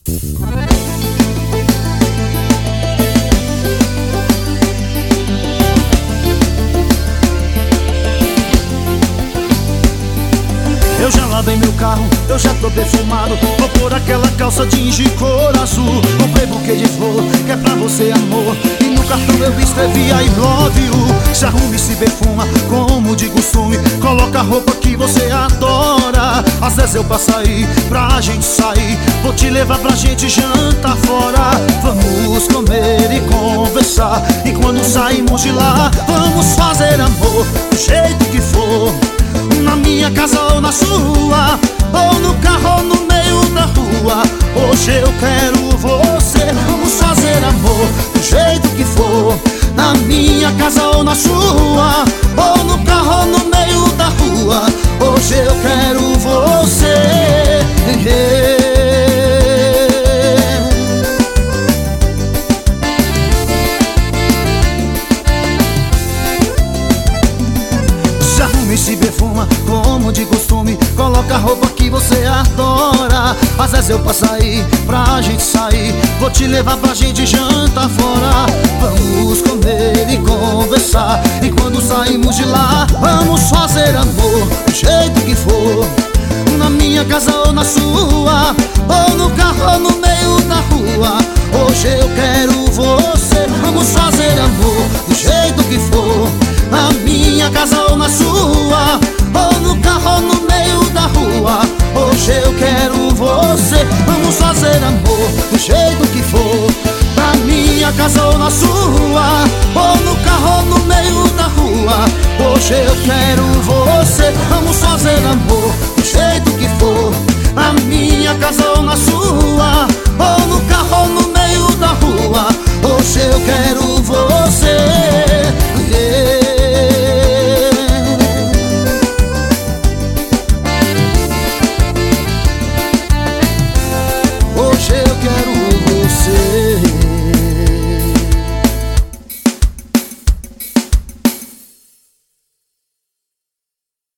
Eu já lavei meu carro, eu já tô perfumado. Vou pôr aquela calça jeans de cor azul. Comprei buquê de flor, que é pra você, amor. E no cartão eu escrevi I love you. Se arrume e se perfuma, como de costume. Coloca a roupa que você adora. Às vezes eu passo aí pra gente sair. Vou te levar pra gente jantar fora. Vamos comer e conversar. E quando saímos de lá, vamos fazer amor do jeito que for. Na minha casa ou na sua, ou no carro ou no meio da rua. Hoje eu quero você. Vamos fazer amor do jeito que for. Na minha casa ou na sua, ou no carro ou no meio da rua. Hoje eu quero você. Se arruma e se perfuma, como de costume. Coloca a roupa que você adora. Às vezes eu passo aí pra gente sair. Vou te levar pra gente jantar fora. Vamos comer e conversar. E quando saímos de lá, vamos fazer amor do jeito que for. Na minha casa ou na sua, ou no carro ou no meio da rua. Hoje eu quero você. Vamos fazer amor do jeito que for. Na minha casa ou na sua, ou no carro ou no meio da rua. Hoje eu quero você. Vamos fazer amor do jeito que for. Na minha casa ou na sua, ou no carro ou no meio da rua. Hoje eu quero você. Vamos fazer amor do jeito que for. Na minha casa ou na sua,